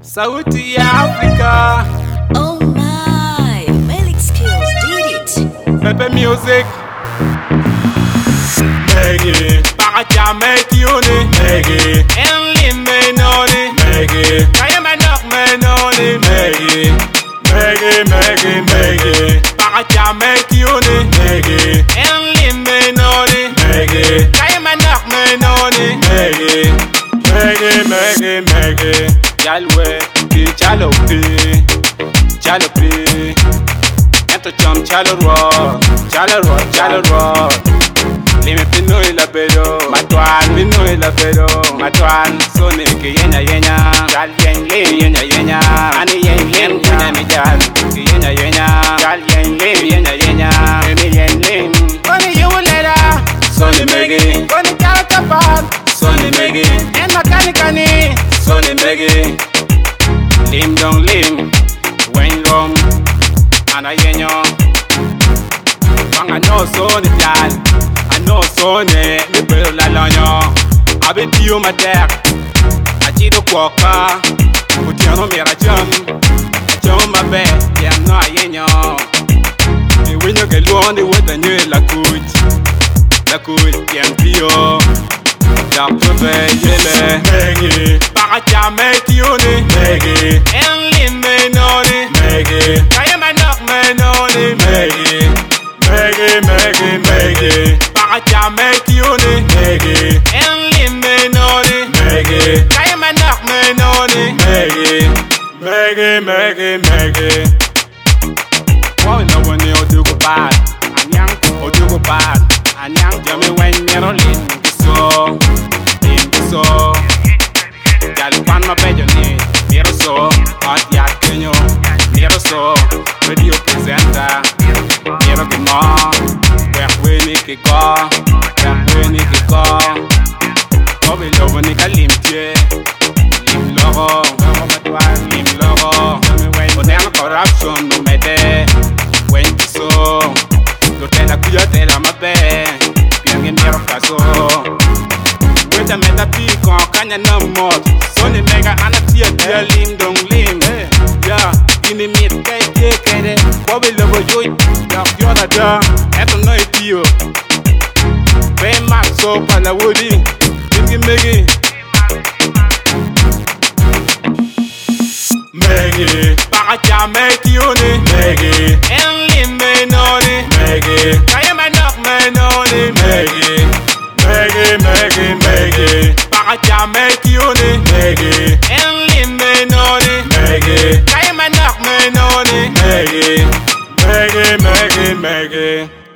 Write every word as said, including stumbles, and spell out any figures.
Sauti ya Africa. Oh my, Melik Skills did it. Pepe Music. Meggy, Bakaja make you ni. Meggy, Enlin me noni. Meggy, Kaya manok me noni. Meggy, Meggy, Meggy, Meggy, Bakaja make you ni. Meggy, Enlin me noni. Meggy, Kaya manok me noni. Meggy, Meggy, Meggy, Meggy. Yalwe, ki chalo pi, chalo pi. Ento chum chalo rock, chalo rock, chalo rock. Lime pino ila pedo, matuan pino ila pedo, matuan sone ke yenya yenya, gal yen yen yenya yenya, ani yen yen kuna mi jal, ke yenya yenya, gal yen yen yenya yenya, emi yen yen. Koni yulela, sone megi, koni jala kapat, sone megi, en makani kani, sone megi. Lim dong lim, wen rom, ana yenyo. Banga no sone jal. No sonne, me pero la loño. Abe tío mater, achido cuoca. Utiano mira chum, chum mabe, ya no ayeño. Mi wiño que luone weta nye la kuch, la kuch tiem tío. Ya profe yele, Meggy, bakaja me tío ni. Meggy, enlin me noni. Meggy, kaya manok me noni. Meggy, Meggy, Meggy, Meggy. Bakaja make you ni. Meggy, enlin me noni. Meggy, kaya manak me noni. Meggy, Meggy, Meggy, Meggy. Wow, no one know do go bad. Anyang, o do go bad. Anyang, jami when nero lin so, lin so. Jali pan ma bejo ni. Nero so, hot yak kenyo. Nero so, radio presenter. Nero ke mo. We ni ke go, we ni ke go. Kobe logo ni kalim tie, lim logo, lim logo. Onema corruption no mete, when so. Lo te la cuya te la mabe, bien nero caso. Weta meta pi con kanya no mod, soni mega anatia dia lim dong lim. Yeah, ini mit kai tie kere, kobe logo yo, ya yoda da. Eto no etio Be max so pala woody Bingi Meggy Meggy Bakaja make you ni. Meggy, enlin me noni. Meggy, kaya manok me noni. Meggy, Meggy, Meggy, Meggy, Bakaja make you ni. Meggy, enlin me noni. Meggy, kaya manok me noni. Meggy, Meggy, Meggy, Meggy.